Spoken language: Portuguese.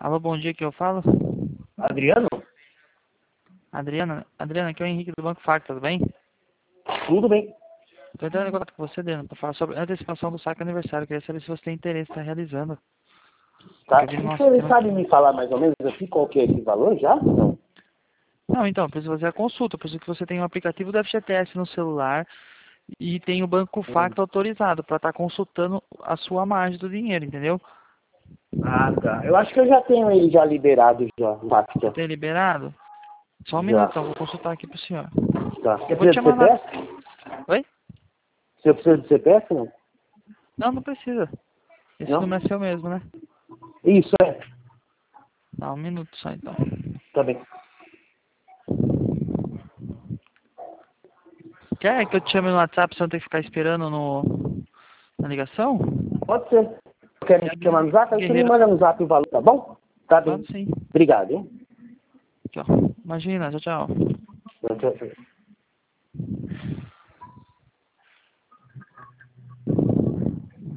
Alô, bom dia, que eu falo? Adriano? Adriana, aqui é o Henrique do Banco Facto, tudo bem? Tudo bem. Estou entrando em contato com você, Adriana, para falar sobre a antecipação do saque aniversário. Queria saber se você tem interesse em estar realizando. Tá. Porque eu vi no nosso Você sistema sabe aqui. me falar mais ou menos aqui qual que é esse valor já? Não. Não, então, preciso fazer a consulta. Preciso que você tenha um aplicativo do FGTS no celular e tem o Banco Facto autorizado para estar consultando a sua margem do dinheiro, entendeu? Ah, tá. Eu acho que eu já tenho ele já liberado já, o Você Pacta. tem liberado? Só um Já. minuto, então, vou consultar aqui pro senhor. Tá. Eu Você vou te precisa de chamar na... CPF? Oi? Você precisa de CPF, não? Não, não precisa. Esse Não? número é seu mesmo, né? Isso, é. Dá um minuto só, então. Tá bem. Quer que eu te chame no WhatsApp pra você não ter que ficar esperando na ligação? Pode ser. Quer me chamar no zap? Aí você me Guerreiro. manda no zap o valor, tá bom? Tá Mano, bem. sim. Obrigado, hein? Aqui, ó. Imagina, tchau, tchau. Tchau, tchau.